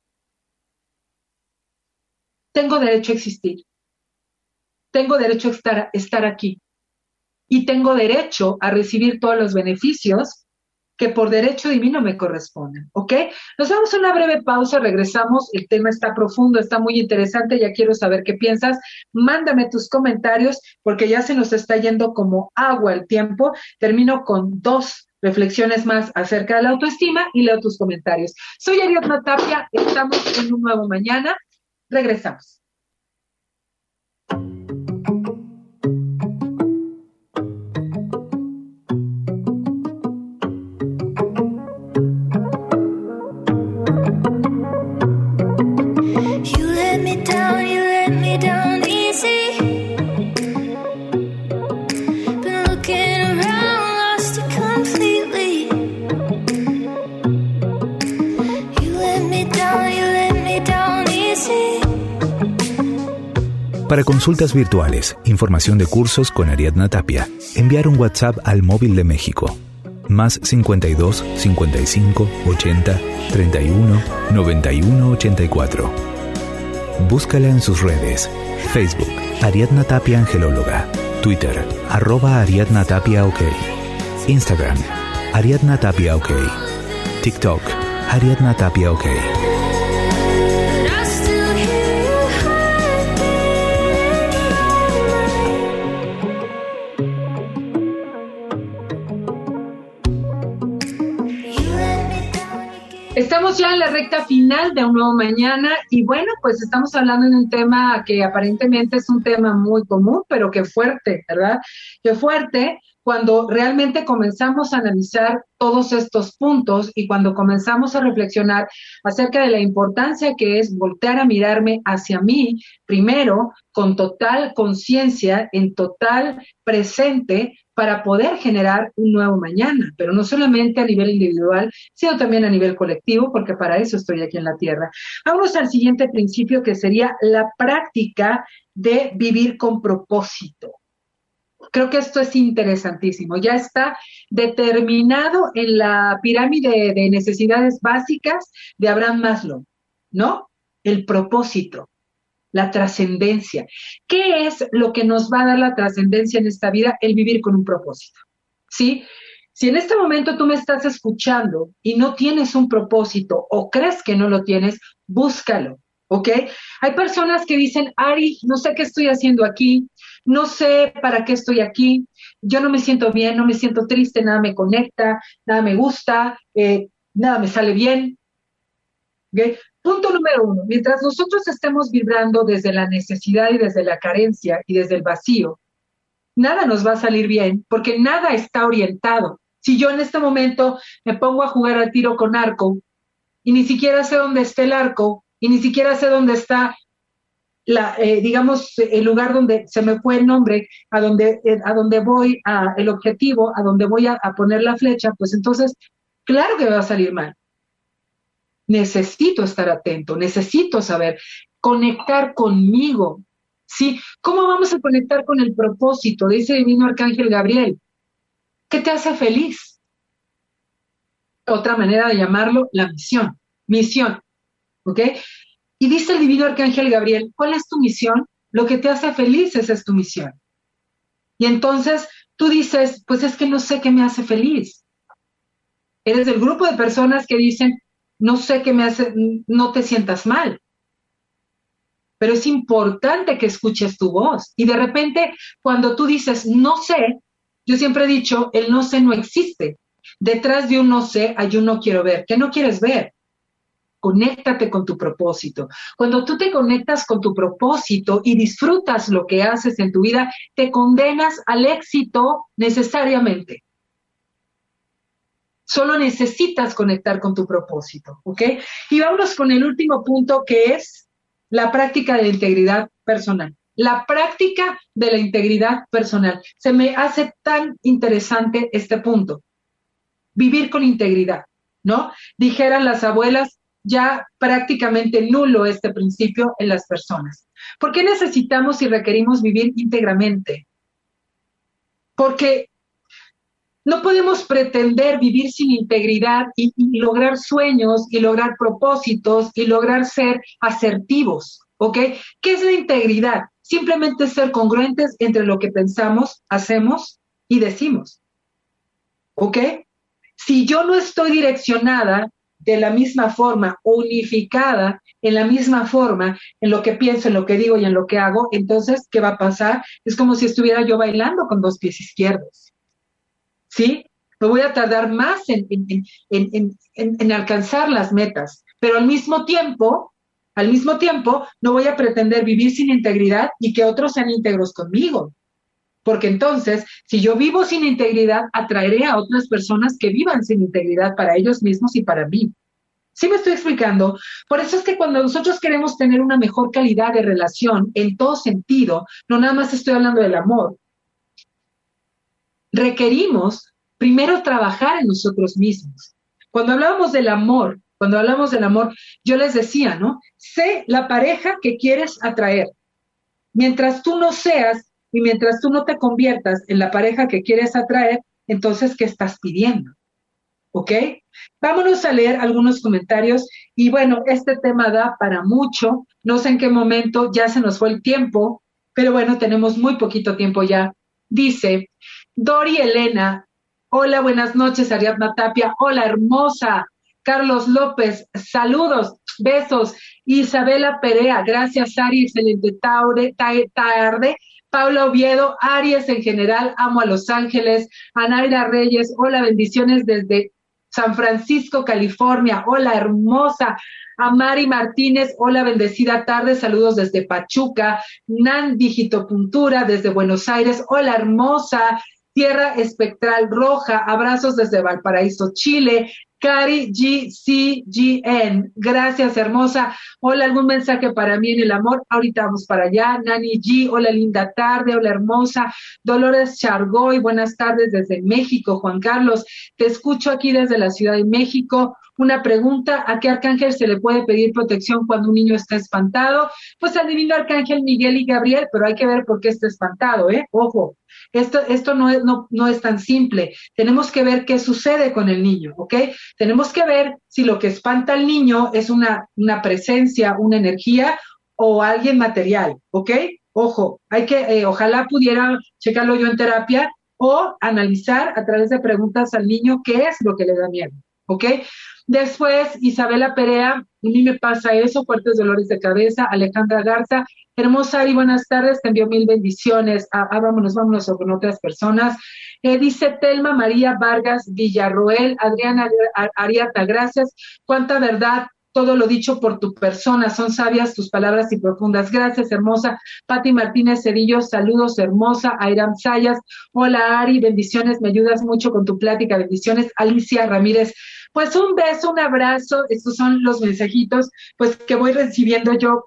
tengo derecho a existir, tengo derecho a estar, estar aquí y tengo derecho a recibir todos los beneficios que por derecho divino me corresponden, ¿ok? Nos damos una breve pausa, regresamos, el tema está profundo, está muy interesante, ya quiero saber qué piensas, mándame tus comentarios, porque ya se nos está yendo como agua el tiempo, termino con dos reflexiones más acerca de la autoestima y leo tus comentarios. Soy Ariadna Tapia, estamos en un nuevo mañana, regresamos. Para consultas virtuales, información de cursos con Ariadna Tapia, enviar un WhatsApp al móvil de México. Más cincuenta y dos, cincuenta y cinco, ochenta, treinta y uno, noventa y uno, ochenta y cuatro. Búscala en sus redes. Facebook, Ariadna Tapia Angelóloga. Twitter, arroba Ariadna Tapia OK. Instagram, Ariadna Tapia OK. TikTok, Ariadna Tapia OK. Estamos ya en la recta final de un nuevo mañana y bueno, pues estamos hablando de un tema que aparentemente es un tema muy común, pero que fuerte, ¿verdad? Que fuerte cuando realmente comenzamos a analizar todos estos puntos y cuando comenzamos a reflexionar acerca de la importancia que es voltear a mirarme hacia mí primero, con total conciencia, en total presente, para poder generar un nuevo mañana, pero no solamente a nivel individual, sino también a nivel colectivo, porque para eso estoy aquí en la Tierra. Vamos al siguiente principio, que sería la práctica de vivir con propósito. Creo que esto es interesantísimo. Ya está determinado en la pirámide de necesidades básicas de Abraham Maslow, ¿no? El propósito. La trascendencia. ¿Qué es lo que nos va a dar la trascendencia en esta vida? El vivir con un propósito, ¿sí? Si en este momento tú me estás escuchando y no tienes un propósito o crees que no lo tienes, búscalo, ¿ok? Hay personas que dicen, Ari, no sé qué estoy haciendo aquí, no sé para qué estoy aquí, yo no me siento bien, no me siento triste, nada me conecta, nada me gusta, eh, nada me sale bien, ¿ok? Punto número uno, mientras nosotros estemos vibrando desde la necesidad y desde la carencia y desde el vacío, nada nos va a salir bien porque nada está orientado. Si yo en este momento me pongo a jugar al tiro con arco y ni siquiera sé dónde está el arco y ni siquiera sé dónde está, la, eh, digamos, el lugar donde se me fue el nombre, a donde, eh, a donde voy, a, el objetivo, a donde voy a, a poner la flecha, pues entonces, claro que me va a salir mal. Necesito estar atento, necesito saber, conectar conmigo, ¿sí? ¿Cómo vamos a conectar con el propósito de ese divino arcángel Gabriel? ¿Qué te hace feliz? Otra manera de llamarlo, la misión, misión, ¿ok? Y dice el divino arcángel Gabriel, ¿cuál es tu misión? Lo que te hace feliz, esa es tu misión. Y entonces tú dices, pues es que no sé qué me hace feliz. Eres del grupo de personas que dicen, no sé qué me hace, no te sientas mal. pero es importante que escuches tu voz. Y de repente, cuando tú dices no sé, yo siempre he dicho, el no sé no existe. Detrás de un no sé hay un no quiero ver. ¿Qué no quieres ver? Conéctate con tu propósito. Cuando tú te conectas con tu propósito y disfrutas lo que haces en tu vida, te condenas al éxito necesariamente. Solo necesitas conectar con tu propósito, ¿ok? Y vámonos con el último punto, que es la práctica de la integridad personal. La práctica de la integridad personal. Se me hace tan interesante este punto. Vivir con integridad, ¿no? Dijeran las abuelas, ya prácticamente nulo este principio en las personas. ¿Por qué necesitamos y requerimos vivir íntegramente? Porque no podemos pretender vivir sin integridad y, y lograr sueños y lograr propósitos y lograr ser asertivos, ¿ok? ¿Qué es la integridad? Simplemente ser congruentes entre lo que pensamos, hacemos y decimos, ¿ok? Si yo no estoy direccionada de la misma forma, unificada en la misma forma, en lo que pienso, en lo que digo y en lo que hago, entonces, ¿qué va a pasar? Es como si estuviera yo bailando con dos pies izquierdos. ¿Sí? Me voy a tardar más en, en, en, en, en, en alcanzar las metas, pero al mismo tiempo, al mismo tiempo, no voy a pretender vivir sin integridad y que otros sean íntegros conmigo. Porque entonces, si yo vivo sin integridad, atraeré a otras personas que vivan sin integridad para ellos mismos y para mí. ¿Sí me estoy explicando? Por eso es que cuando nosotros queremos tener una mejor calidad de relación en todo sentido, no nada más estoy hablando del amor, requerimos primero trabajar en nosotros mismos. Cuando hablábamos del amor, cuando hablamos del amor, yo les decía, ¿no? Sé la pareja que quieres atraer. Mientras tú no seas y mientras tú no te conviertas en la pareja que quieres atraer, entonces, ¿qué estás pidiendo? ¿Ok? Vámonos a leer algunos comentarios y bueno, este tema da para mucho. No sé en qué momento ya se nos fue el tiempo, pero bueno, tenemos muy poquito tiempo ya. Dice Dori Elena, hola, buenas noches, Ariadna Tapia, hola, hermosa. Carlos López, saludos, besos. Isabela Perea, gracias, Ari, excelente tarde. tarde. Paula Oviedo, Aries en general, amo a Los Ángeles. Anaira Reyes, hola, bendiciones desde San Francisco, California, hola, hermosa. Amari Martínez, hola, bendecida tarde, saludos desde Pachuca. Nan Digitopuntura desde Buenos Aires, hola, hermosa. Tierra Espectral Roja, abrazos desde Valparaíso, Chile. Cari G C G N, gracias, hermosa. Hola, ¿algún mensaje para mí en el amor? Ahorita vamos para allá. Nani G, hola, linda tarde, hola, hermosa. Dolores Chargoy, buenas tardes desde México. Juan Carlos, te escucho aquí desde la Ciudad de México. Una pregunta, ¿a qué arcángel se le puede pedir protección cuando un niño está espantado? Pues al divino arcángel Miguel y Gabriel, pero hay que ver por qué está espantado, ¿eh? Ojo, esto, esto no, es, no, no es tan simple. Tenemos que ver qué sucede con el niño, ¿ok? Tenemos que ver si lo que espanta al niño es una, una presencia, una energía o alguien material, ¿ok? Ojo, hay que, eh, ojalá pudiera checarlo yo en terapia o analizar a través de preguntas al niño qué es lo que le da miedo, ¿ok? Después, Isabela Perea, a mí me pasa eso, fuertes dolores de cabeza. Alejandra Garza, hermosa Ari, buenas tardes, te envío mil bendiciones. Ah, ah, vámonos, vámonos con otras personas. Eh, dice Telma María Vargas Villarroel, Adriana Ariata, gracias. Cuánta verdad, todo lo dicho por tu persona, son sabias tus palabras y profundas. Gracias, hermosa. Pati Martínez Cedillo, saludos, hermosa. Airam Sayas, hola Ari, bendiciones, me ayudas mucho con tu plática, bendiciones. Alicia Ramírez, pues un beso, un abrazo, estos son los mensajitos pues que voy recibiendo yo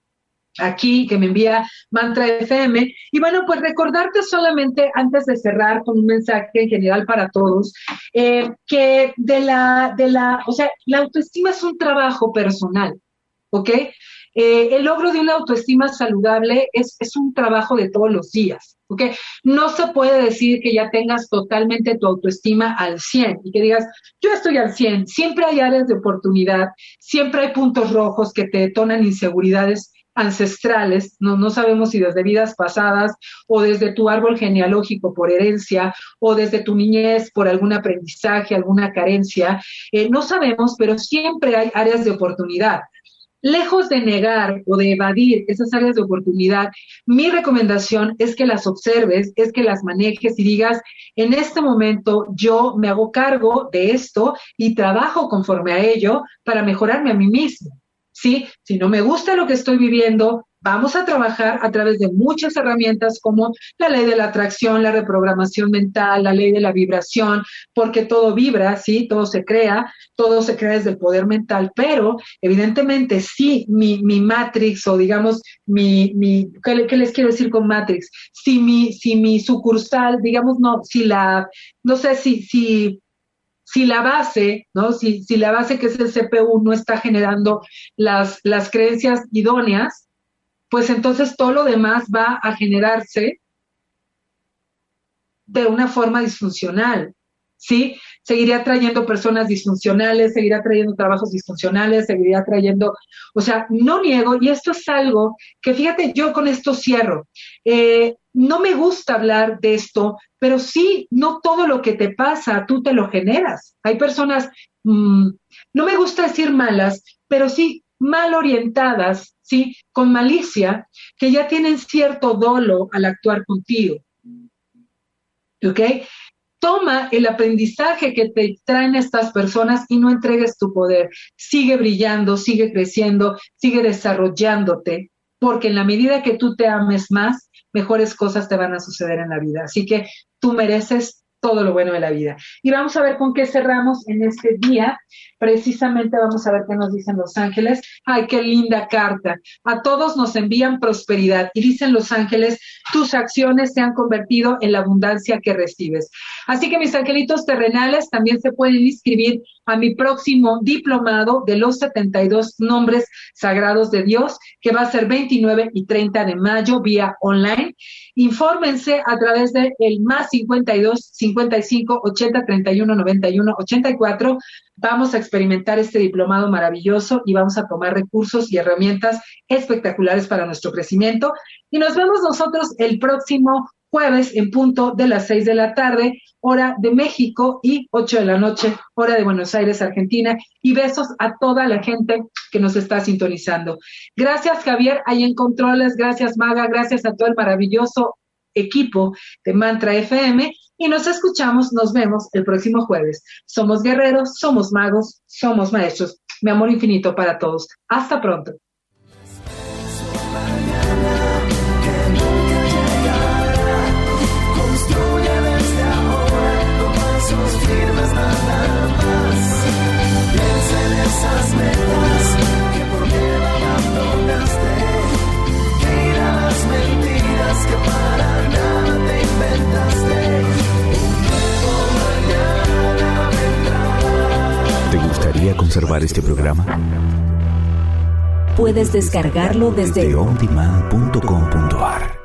aquí, que me envía Mantra F M. Y bueno, pues recordarte solamente antes de cerrar con un mensaje en general para todos, eh, que de la, de la, o sea, la autoestima es un trabajo personal, ¿ok? Eh, el logro de una autoestima saludable es, es un trabajo de todos los días, ¿ok? No se puede decir que ya tengas totalmente tu autoestima al cien y que digas, yo estoy al cien. Siempre hay áreas de oportunidad, siempre hay puntos rojos que te detonan inseguridades ancestrales, no, no sabemos si desde vidas pasadas o desde tu árbol genealógico por herencia o desde tu niñez por algún aprendizaje, alguna carencia, eh, no sabemos, pero siempre hay áreas de oportunidad. lejos de negar o de evadir esas áreas de oportunidad, mi recomendación es que las observes, es que las manejes y digas, en este momento yo me hago cargo de esto y trabajo conforme a ello para mejorarme a mí mismo, ¿sí? Si no me gusta lo que estoy viviendo, vamos a trabajar a través de muchas herramientas como la ley de la atracción, la reprogramación mental, la ley de la vibración, porque todo vibra, ¿sí? Todo se crea, todo se crea desde el poder mental, pero evidentemente sí, mi, mi Matrix o digamos, mi, mi ¿qué, qué les quiero decir con Matrix? Si mi, si mi sucursal, digamos, no, si la, no sé si, si, si la base, ¿no? Si, si la base que es el C P U no está generando las, las creencias idóneas, pues entonces todo lo demás va a generarse de una forma disfuncional, ¿sí? Seguiría trayendo personas disfuncionales, seguiría trayendo trabajos disfuncionales, seguiría trayendo, o sea, no niego, y esto es algo que, fíjate, yo con esto cierro, eh, no me gusta hablar de esto, pero sí, no todo lo que te pasa, tú te lo generas. Hay personas, mmm, no me gusta decir malas, pero sí mal orientadas, ¿sí? Con malicia, que ya tienen cierto dolo al actuar contigo. ¿Ok? Toma el aprendizaje que te traen estas personas y no entregues tu poder. Sigue brillando, sigue creciendo, sigue desarrollándote, porque en la medida que tú te ames más, mejores cosas te van a suceder en la vida. Así que tú mereces todo lo bueno de la vida. Y vamos a ver con qué cerramos en este día. Precisamente vamos a ver qué nos dicen los ángeles. ¡Ay, qué linda carta! A todos nos envían prosperidad. Y dicen los ángeles, tus acciones se han convertido en la abundancia que recibes. Así que mis angelitos terrenales también se pueden inscribir a mi próximo diplomado de los setenta y dos nombres sagrados de Dios, que va a ser veintinueve y treinta de mayo vía online. Infórmense a través de el más cincuenta y dos, cincuenta y cinco, ochenta, treinta y uno, noventa y uno, ochenta y cuatro. Vamos a experimentar este diplomado maravilloso y vamos a tomar recursos y herramientas espectaculares para nuestro crecimiento. Y nos vemos nosotros el próximo jueves en punto de las seis de la tarde, hora de México, y ocho de la noche, hora de Buenos Aires, Argentina. Y besos a toda la gente que nos está sintonizando. Gracias, Javier, ahí en controles. Gracias, Maga. Gracias a todo el maravilloso equipo de Mantra F M. Y nos escuchamos, nos vemos el próximo jueves. Somos guerreros, somos magos, somos maestros. Mi amor infinito para todos. Hasta pronto. Esas metas que por miedo abandonaste, que irán las mentiras que para nada te inventaste. Un nuevo mañana vendrá. ¿Te gustaría conservar este programa? Puedes descargarlo desde desde on demand punto com punto a r.